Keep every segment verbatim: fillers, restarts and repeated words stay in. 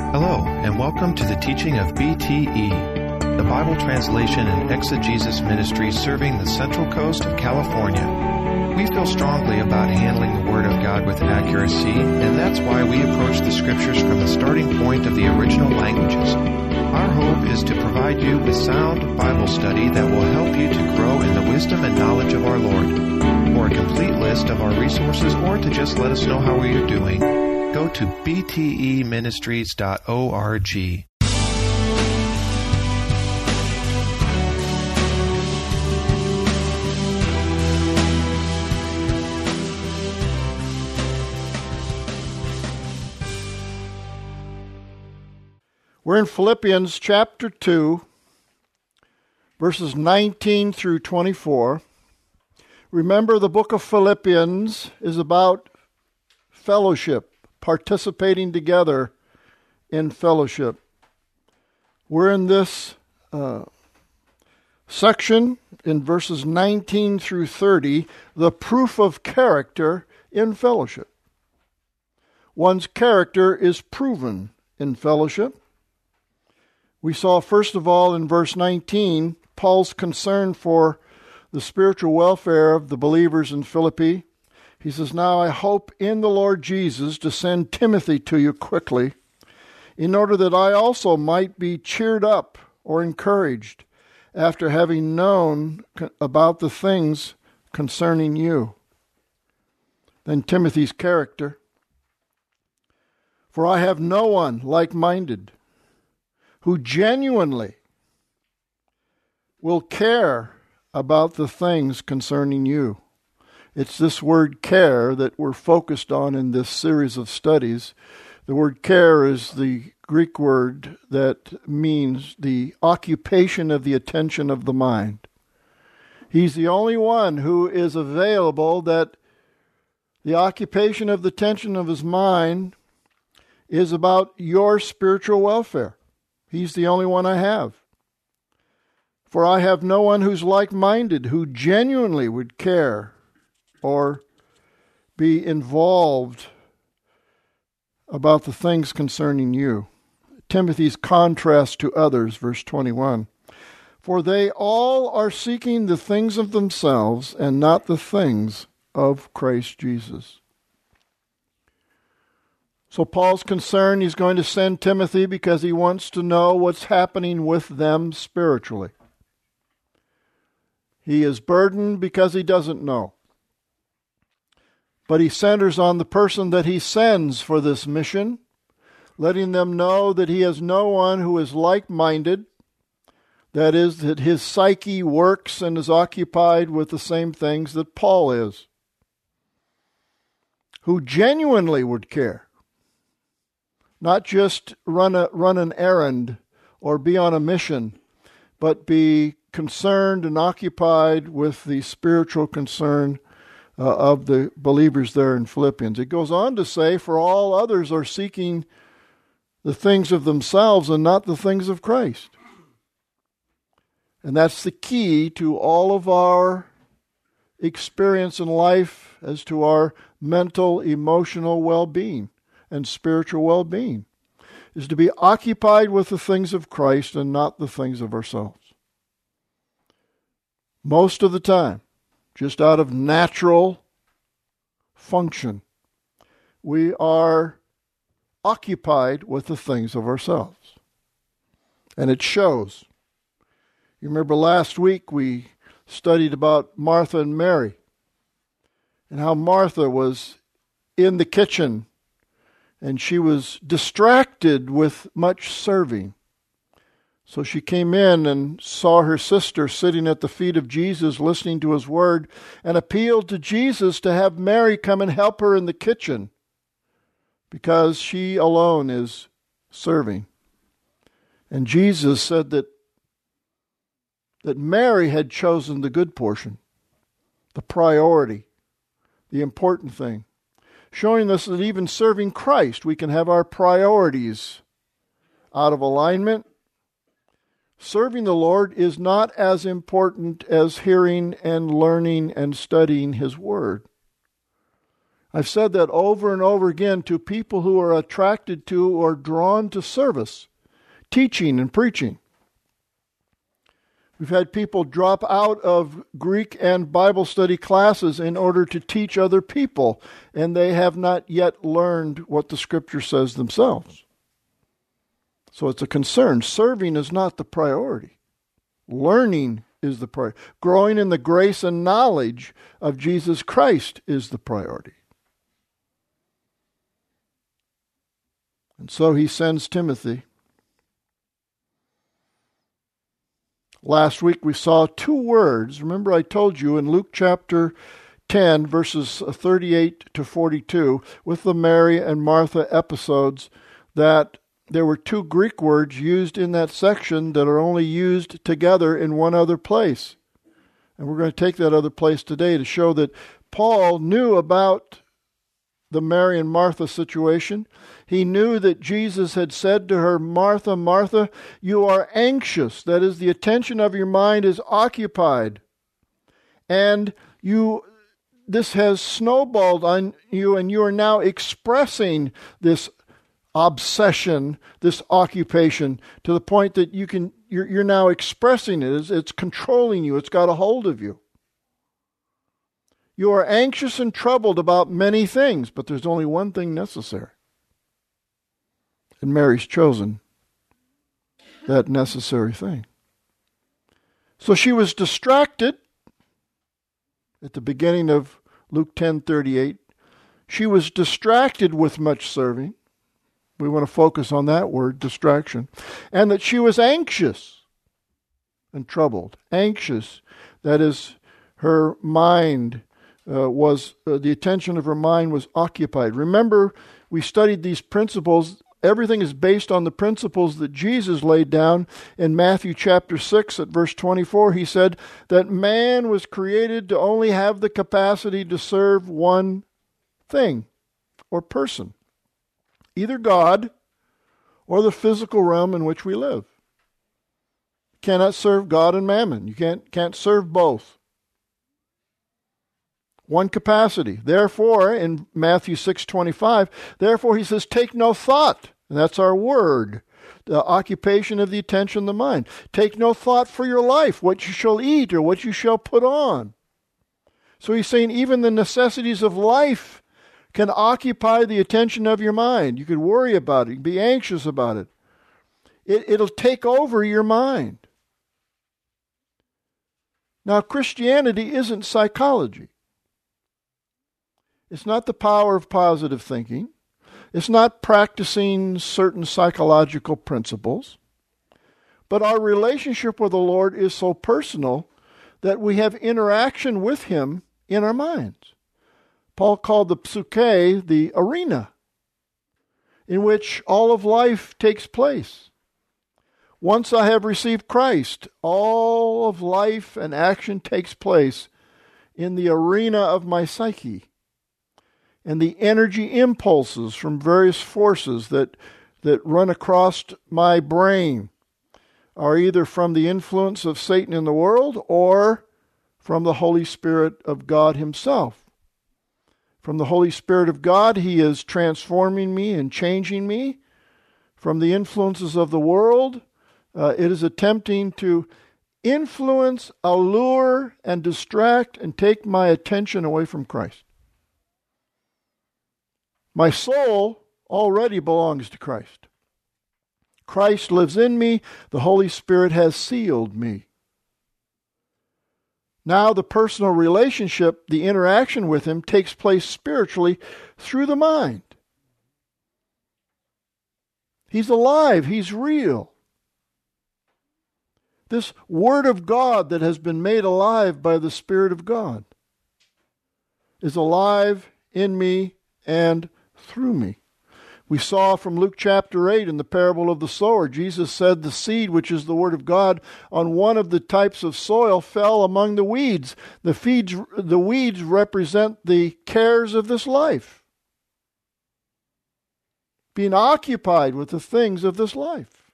Hello, and welcome to the teaching of B T E, the Bible Translation and Exegesis Ministry serving the Central Coast of California. We feel strongly about handling the Word of God with accuracy, and that's why we approach the Scriptures from the starting point of the original languages. Our hope is to provide you with sound Bible study that will help you to grow in the wisdom and knowledge of our Lord. For a complete list of our resources or to just let us know how we are doing, go to b t e ministries dot org. We're in Philippians chapter two, verses nineteen through twenty-four. Remember, the book of Philippians is about fellowship, participating together in fellowship. We're in this uh, section in verses nineteen through thirty, the proof of character in fellowship. One's character is proven in fellowship. We saw, first of all, in verse nineteen, Paul's concern for the spiritual welfare of the believers in Philippi. He says, "Now I hope in the Lord Jesus to send Timothy to you quickly, in order that I also might be cheered up or encouraged after having known about the things concerning you." Then Timothy's character. "For I have no one like-minded who genuinely will care about the things concerning you." It's this word care that we're focused on in this series of studies. The word care is the Greek word that means the occupation of the attention of the mind. He's the only one who is available that the occupation of the attention of his mind is about your spiritual welfare. He's the only one I have. "For I have no one who's like-minded, who genuinely would care or be involved about the things concerning you." Timothy's contrast to others, verse twenty-one. "For they all are seeking the things of themselves and not the things of Christ Jesus." So Paul's concerned, he's going to send Timothy because he wants to know what's happening with them spiritually. He is burdened because he doesn't know. But he centers on the person that he sends for this mission, letting them know that he has no one who is like-minded, that is, that his psyche works and is occupied with the same things that Paul is, who genuinely would care. Not just run a run an errand or be on a mission, but be concerned and occupied with the spiritual concern uh, of the believers there in Philippians. It goes on to say, "For all others are seeking the things of themselves and not the things of Christ." And that's the key to all of our experience in life as to our mental, emotional well-being and spiritual well-being, is to be occupied with the things of Christ and not the things of ourselves. Most of the time, just out of natural function, we are occupied with the things of ourselves. And it shows. You remember last week we studied about Martha and Mary, and how Martha was in the kitchen and she was distracted with much serving. So she came in and saw her sister sitting at the feet of Jesus, listening to his word, and appealed to Jesus to have Mary come and help her in the kitchen, because she alone is serving. And Jesus said that, that Mary had chosen the good portion, the priority, the important thing, showing us that even serving Christ, we can have our priorities out of alignment. Serving the Lord is not as important as hearing and learning and studying his word. I've said that over and over again to people who are attracted to or drawn to service, teaching and preaching. We've had people drop out of Greek and Bible study classes in order to teach other people, and they have not yet learned what the Scripture says themselves. So it's a concern. Serving is not the priority. Learning is the priority. Growing in the grace and knowledge of Jesus Christ is the priority. And so he sends Timothy. Last week we saw two words. Remember I told you in Luke chapter ten, verses thirty-eight to forty-two, with the Mary and Martha episodes, that there were two Greek words used in that section that are only used together in one other place. And we're going to take that other place today to show that Paul knew about the Mary and Martha situation. He knew that Jesus had said to her, Martha, Martha, you are anxious. That is, the attention of your mind is occupied. And you, this has snowballed on you, and you are now expressing this obsession, this occupation, to the point that you can, you're, you're now expressing it. It's, it's controlling you. It's got a hold of you. You are anxious and troubled about many things, but there's only one thing necessary. And Mary's chosen that necessary thing. So she was distracted at the beginning of Luke ten thirty-eight. She was distracted with much serving. We want to focus on that word, distraction. And that she was anxious and troubled. Anxious, that is, her mind uh, was, uh, the attention of her mind was occupied. Remember, we studied these principles. Everything is based on the principles that Jesus laid down in Matthew chapter six at verse twenty-four. He said that man was created to only have the capacity to serve one thing or person. Either God or the physical realm in which we live. You cannot serve God and mammon. You can't, can't serve both. One capacity. Therefore, in Matthew six twenty-five, therefore he says, take no thought. And that's our word. The occupation of the attention of the mind. Take no thought for your life, what you shall eat or what you shall put on. So he's saying even the necessities of life can occupy the attention of your mind. You could worry about it. You can be anxious about it. it. It'll take over your mind. Now, Christianity isn't psychology. It's not the power of positive thinking. It's not practicing certain psychological principles. But our relationship with the Lord is so personal that we have interaction with Him in our minds. Paul called the psuche the arena in which all of life takes place. Once I have received Christ, all of life and action takes place in the arena of my psyche. And the energy impulses from various forces that, that run across my brain are either from the influence of Satan in the world or from the Holy Spirit of God Himself. From the Holy Spirit of God, He is transforming me and changing me. From the influences of the world, uh, it is attempting to influence, allure, and distract and take my attention away from Christ. My soul already belongs to Christ. Christ lives in me. The Holy Spirit has sealed me. Now the personal relationship, the interaction with Him, takes place spiritually through the mind. He's alive. He's real. This Word of God that has been made alive by the Spirit of God is alive in me and through me. We saw from Luke chapter eight in the parable of the sower, Jesus said the seed, which is the Word of God, on one of the types of soil fell among the weeds. The, feeds, the weeds represent the cares of this life. Being occupied with the things of this life.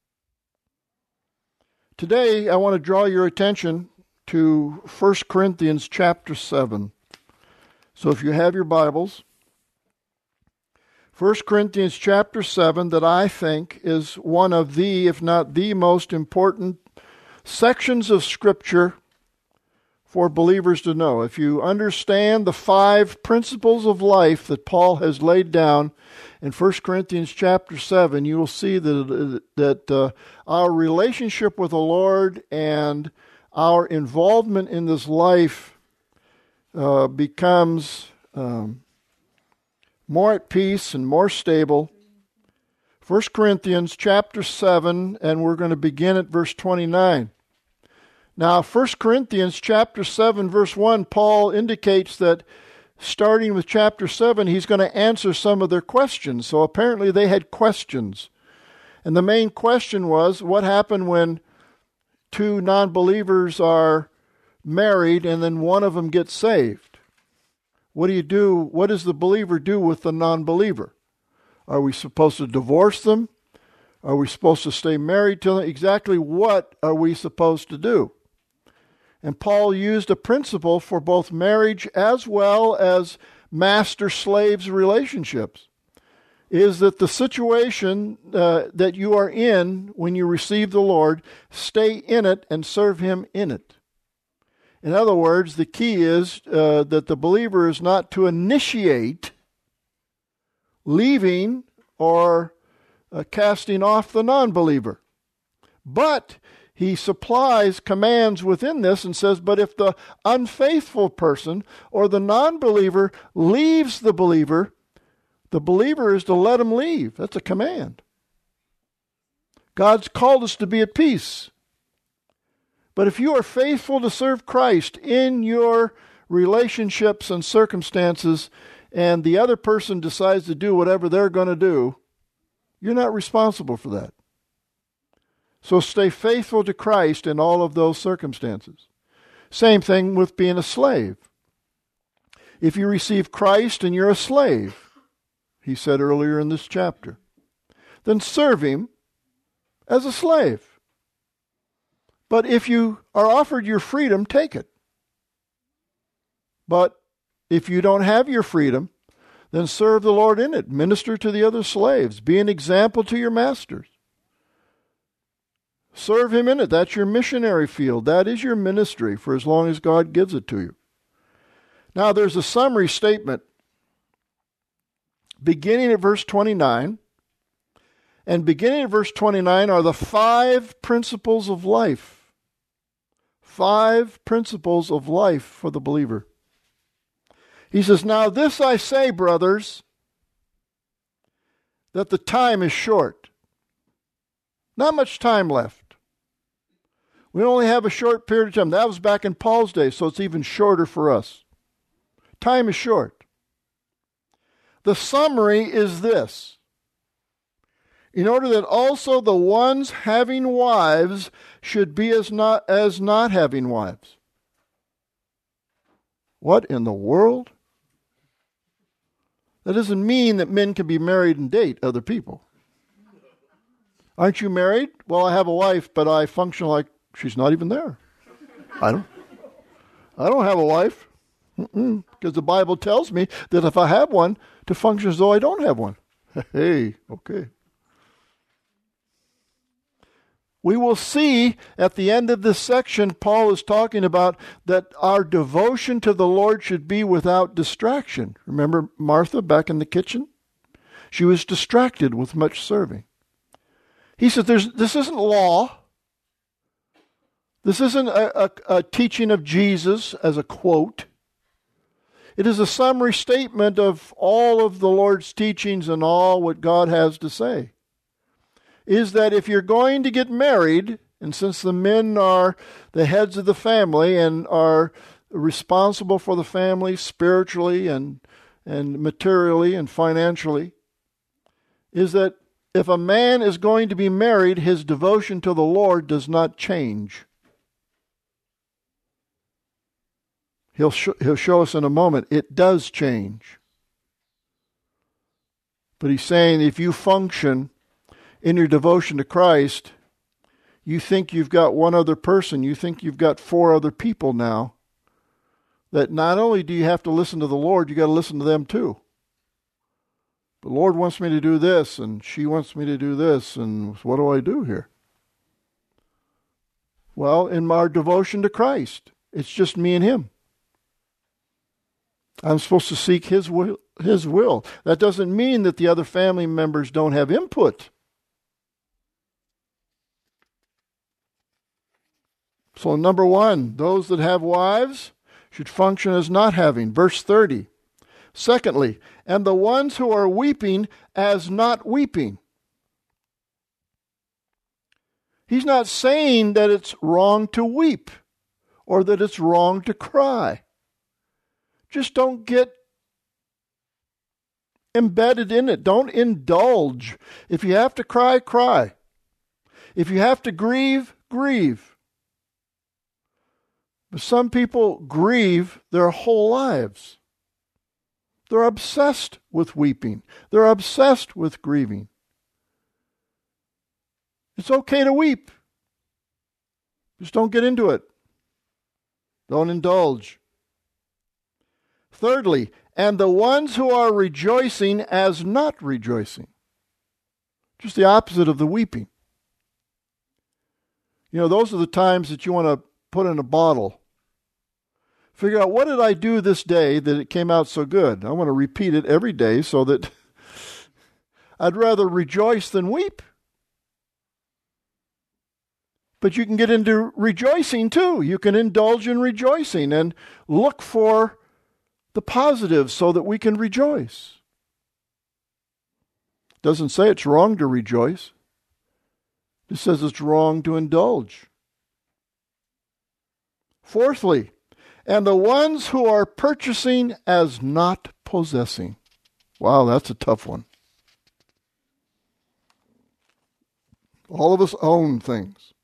Today, I want to draw your attention to First Corinthians chapter seven. So if you have your Bibles, First Corinthians chapter seven, that I think is one of the, if not the most important sections of Scripture for believers to know. If you understand the five principles of life that Paul has laid down in First Corinthians chapter seven, you will see that, that uh, our relationship with the Lord and our involvement in this life uh, becomes um, more at peace and more stable. First Corinthians chapter seven, and we're going to begin at verse twenty-nine. Now, First Corinthians chapter seven, verse one, Paul indicates that starting with chapter seven, he's going to answer some of their questions. So apparently they had questions. And the main question was, what happened when two non-believers are married and then one of them gets saved? What do you do? What does the believer do with the non-believer? Are we supposed to divorce them? Are we supposed to stay married to them? Exactly what are we supposed to do? And Paul used a principle for both marriage as well as master-slaves relationships, is that the situation uh, that you are in when you receive the Lord, stay in it and serve Him in it. In other words, the key is uh, that the believer is not to initiate leaving or uh, casting off the non-believer. But he supplies commands within this and says, but if the unfaithful person or the non-believer leaves the believer, the believer is to let him leave. That's a command. God's called us to be at peace. But if you are faithful to serve Christ in your relationships and circumstances, and the other person decides to do whatever they're going to do, you're not responsible for that. So stay faithful to Christ in all of those circumstances. Same thing with being a slave. If you receive Christ and you're a slave, he said earlier in this chapter, then serve Him as a slave. But if you are offered your freedom, take it. But if you don't have your freedom, then serve the Lord in it. Minister to the other slaves. Be an example to your masters. Serve Him in it. That's your missionary field. That is your ministry for as long as God gives it to you. Now, there's a summary statement beginning at verse twenty-nine. And beginning at verse twenty-nine are the five principles of life. Five principles of life for the believer. He says, now this I say, brothers, that the time is short. Not much time left. We only have a short period of time. That was back in Paul's day, so it's even shorter for us. Time is short. The summary is this. In order that also the ones having wives should be as not, as not having wives. What in the world? That doesn't mean that men can be married and date other people. Aren't you married? Well, I have a wife, but I function like she's not even there. I don't. I don't have a wife. Mm-mm, because the Bible tells me that if I have one, to function as though I don't have one. Hey, okay. We will see at the end of this section, Paul is talking about that our devotion to the Lord should be without distraction. Remember Martha back in the kitchen? She was distracted with much serving. He said, "There's this isn't law. This isn't a, a, a teaching of Jesus as a quote. It is a summary statement of all of the Lord's teachings and all what God has to say. Is that if you're going to get married, and since the men are the heads of the family and are responsible for the family spiritually and, and materially and financially, is that if a man is going to be married, his devotion to the Lord does not change. He'll, sh- he'll show us in a moment, it does change. But he's saying if you function in your devotion to Christ, you think you've got one other person, you think you've got four other people now, that not only do you have to listen to the Lord, you got to listen to them too. the Lord wants me to do this, and she wants me to do this, and what do I do here? Well, in our devotion to Christ, it's just me and Him. I'm supposed to seek His will. His will. That doesn't mean that the other family members don't have input. So number one, those that have wives should function as not having. Verse thirty. Secondly, and the ones who are weeping as not weeping. He's not saying that it's wrong to weep or that it's wrong to cry. Just don't get embedded in it. Don't indulge. If you have to cry, cry. If you have to grieve, grieve. But some people grieve their whole lives. They're obsessed with weeping. They're obsessed with grieving. It's okay to weep. Just don't get into it. Don't indulge. Thirdly, and the ones who are rejoicing as not rejoicing. Just the opposite of the weeping. You know, those are the times that you want to put in a bottle. Figure out, what did I do this day that it came out so good? I want to repeat it every day so that I'd rather rejoice than weep. But you can get into rejoicing too. You can indulge in rejoicing and look for the positive so that we can rejoice. Doesn't say it's wrong to rejoice. It says it's wrong to indulge. Fourthly, and the ones who are purchasing as not possessing. Wow, that's a tough one. All of us own things.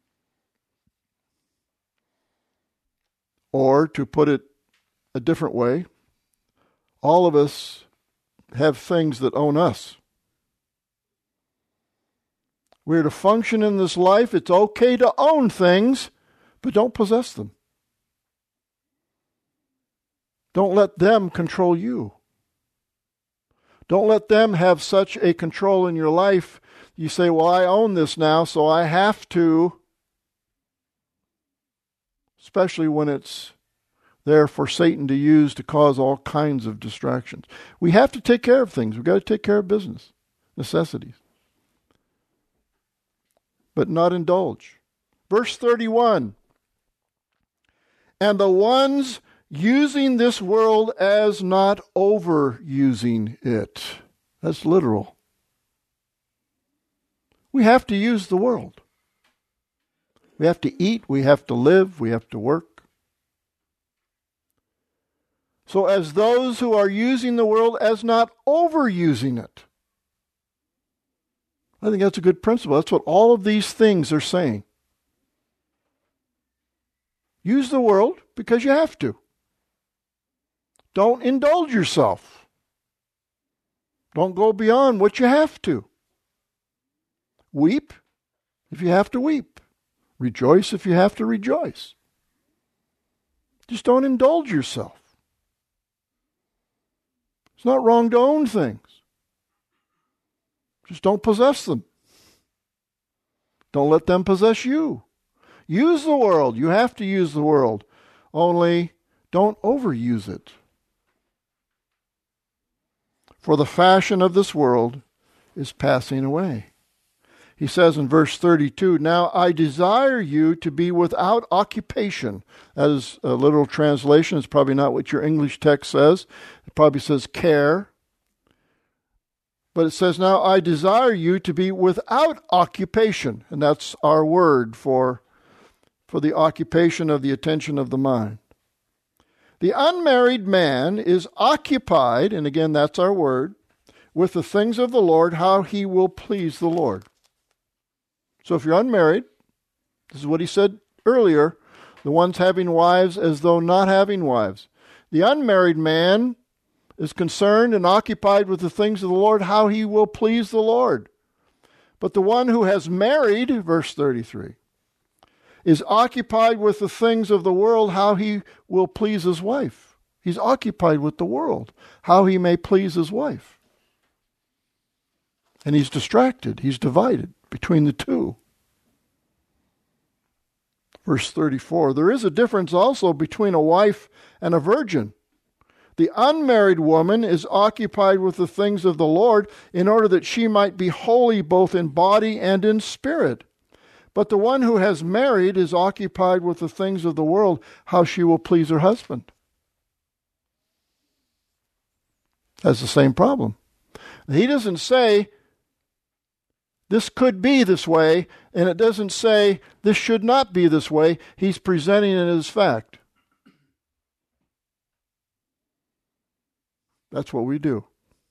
Or, to put it a different way, all of us have things that own us. We're to function in this life. It's okay to own things, but don't possess them. Don't let them control you. Don't let them have such a control in your life. You say, well, I own this now, so I have to. Especially when it's there for Satan to use to cause all kinds of distractions. We have to take care of things. We've got to take care of business, necessities. But not indulge. Verse thirty-one. And the ones using this world as not overusing it. That's literal. We have to use the world. We have to eat, we have to live, we have to work. So as those who are using the world as not overusing it. I think that's a good principle. That's what all of these things are saying. Use the world because you have to. Don't indulge yourself. Don't go beyond what you have to. Weep if you have to weep. Rejoice if you have to rejoice. Just don't indulge yourself. It's not wrong to own things. Just don't possess them. Don't let them possess you. Use the world. You have to use the world. Only don't overuse it. For the fashion of this world is passing away. He says in verse thirty-two, now I desire you to be without occupation. That is a literal translation. It's probably not what your English text says. It probably says care. But it says, now I desire you to be without occupation. And that's our word for, for the occupation of the attention of the mind. The unmarried man is occupied, and again that's our word, with the things of the Lord, how he will please the Lord. So if you're unmarried, this is what he said earlier, the ones having wives as though not having wives. The unmarried man is concerned and occupied with the things of the Lord, how he will please the Lord. But the one who has married, verse thirty-three, is occupied with the things of the world, how he will please his wife. He's occupied with the world, how he may please his wife. And he's distracted. He's divided between the two. Verse thirty-four, there is a difference also between a wife and a virgin. The unmarried woman is occupied with the things of the Lord in order that she might be holy both in body and in spirit. But the one who has married is occupied with the things of the world, how she will please her husband. That's the same problem. He doesn't say this could be this way, and it doesn't say this should not be this way. He's presenting it as fact. That's what we do.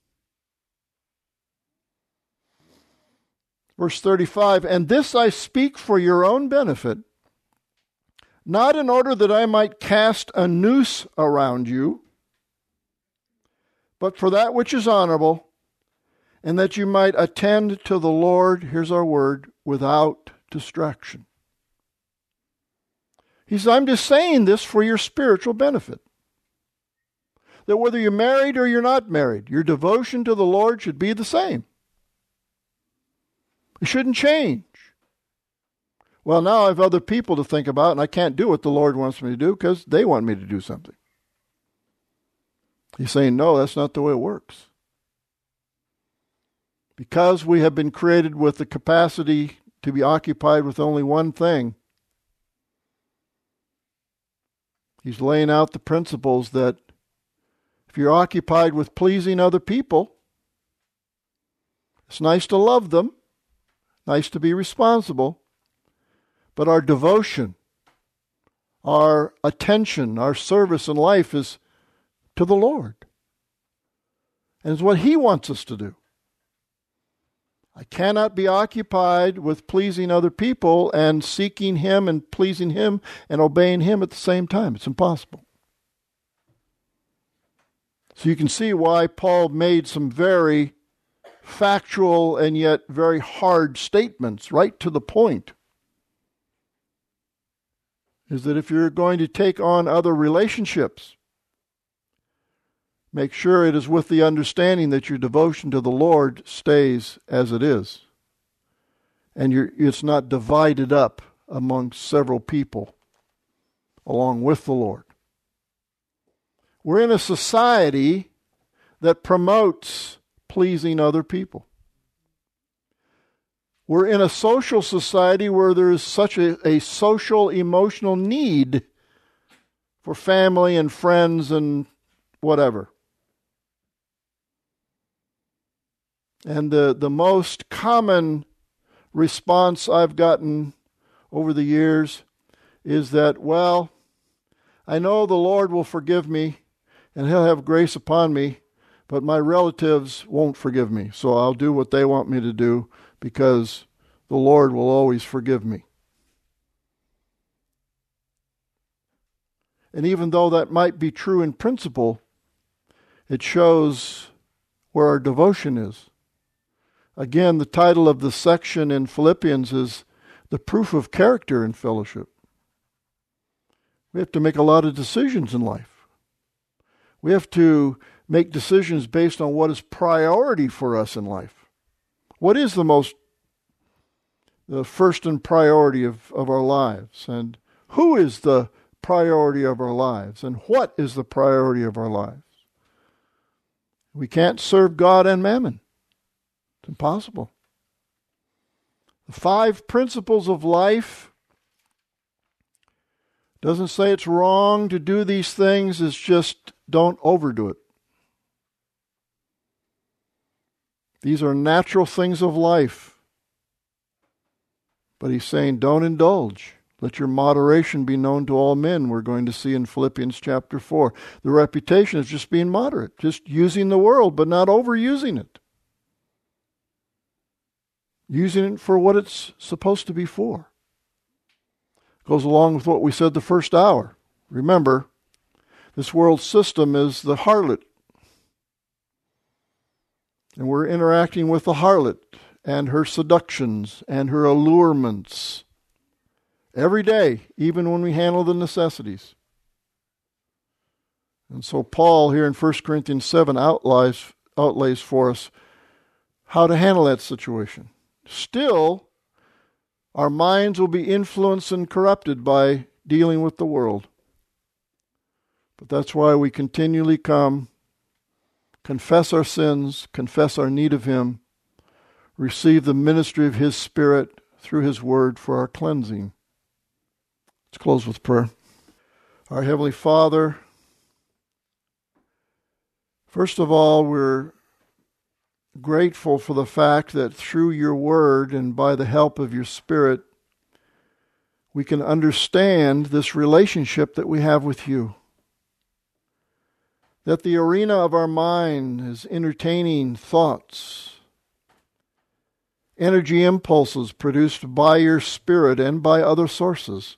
Verse thirty-five, and this I speak for your own benefit, not in order that I might cast a noose around you, but for that which is honorable, and that you might attend to the Lord, here's our word, without distraction. He says, I'm just saying this for your spiritual benefit. That whether you're married or you're not married, your devotion to the Lord should be the same. It shouldn't change. Well, now I have other people to think about, and I can't do what the Lord wants me to do because they want me to do something. He's saying, no, that's not the way it works. Because we have been created with the capacity to be occupied with only one thing, he's laying out the principles that if you're occupied with pleasing other people, it's nice to love them, nice to be responsible, but our devotion, our attention, our service in life is to the Lord. And it's what He wants us to do. I cannot be occupied with pleasing other people and seeking Him and pleasing Him and obeying Him at the same time. It's impossible. So you can see why Paul made some very factual and yet very hard statements, right to the point. Is that if you're going to take on other relationships, make sure it is with the understanding that your devotion to the Lord stays as it is. And you're, it's not divided up among several people along with the Lord. We're in a society that promotes pleasing other people. We're in a social society where there is such a, a social, emotional need for family and friends and whatever. And the, the most common response I've gotten over the years is that, well, I know the Lord will forgive me and He'll have grace upon me, but my relatives won't forgive me. So I'll do what they want me to do because the Lord will always forgive me. And even though that might be true in principle, it shows where our devotion is. Again, the title of the section in Philippians is The Proof of Character in Fellowship. We have to make a lot of decisions in life. We have to make decisions based on what is priority for us in life. What is the most, the first and priority of, of our lives? And who is the priority of our lives? And what is the priority of our lives? We can't serve God and mammon. It's impossible. The five principles of life doesn't say it's wrong to do these things. It's just don't overdo it. These are natural things of life. But he's saying don't indulge. Let your moderation be known to all men, we're going to see in Philippians chapter four. The reputation is just being moderate, just using the world, but not overusing it. Using it for what it's supposed to be for. Goes along with what we said the first hour. Remember, this world system is the harlot. And we're interacting with the harlot and her seductions and her allurements every day, even when we handle the necessities. And so Paul here in First Corinthians seven outlays, outlays for us how to handle that situation. Still, our minds will be influenced and corrupted by dealing with the world. But that's why we continually come, confess our sins, confess our need of Him, receive the ministry of His Spirit through His Word for our cleansing. Let's close with prayer. Our Heavenly Father, first of all, we're grateful for the fact that through your Word and by the help of your Spirit, we can understand this relationship that we have with you. That the arena of our mind is entertaining thoughts, energy impulses produced by your Spirit and by other sources,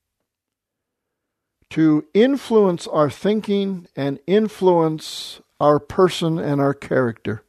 to influence our thinking and influence our person and our character.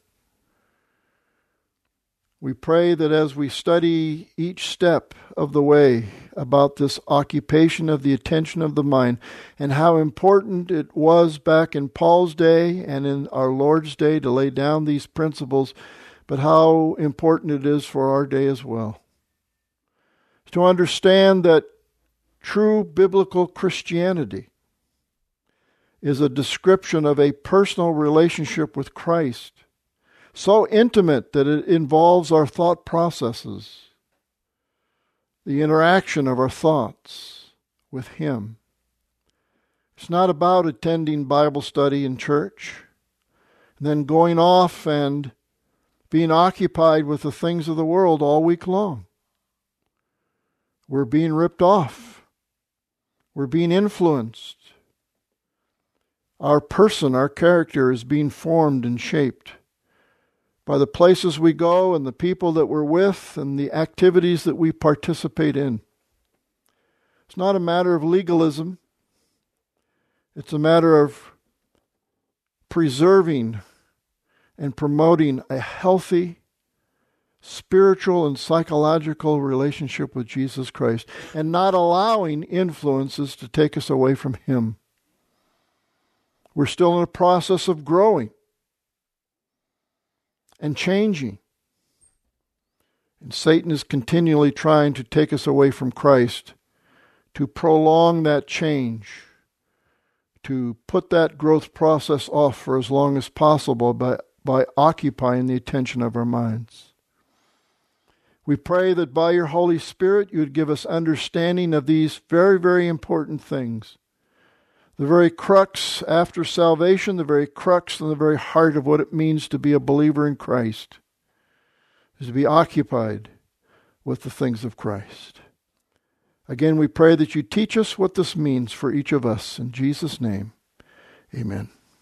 We pray that as we study each step of the way about this occupation of the attention of the mind and how important it was back in Paul's day and in our Lord's day to lay down these principles, but how important it is for our day as well. To understand that true biblical Christianity is a description of a personal relationship with Christ, so intimate that it involves our thought processes, the interaction of our thoughts with Him. It's not about attending Bible study in church, and then going off and being occupied with the things of the world all week long. We're being ripped off. We're being influenced. Our person, our character is being formed and shaped by the places we go and the people that we're with and the activities that we participate in. It's not a matter of legalism. It's a matter of preserving and promoting a healthy spiritual and psychological relationship with Jesus Christ and not allowing influences to take us away from Him. We're still in a process of growing and changing. And Satan is continually trying to take us away from Christ, to prolong that change, to put that growth process off for as long as possible by, by occupying the attention of our minds. We pray that by your Holy Spirit you would give us understanding of these very, very important things. The very crux after salvation, the very crux and the very heart of what it means to be a believer in Christ is to be occupied with the things of Christ. Again, we pray that you teach us what this means for each of us. In Jesus' name, amen.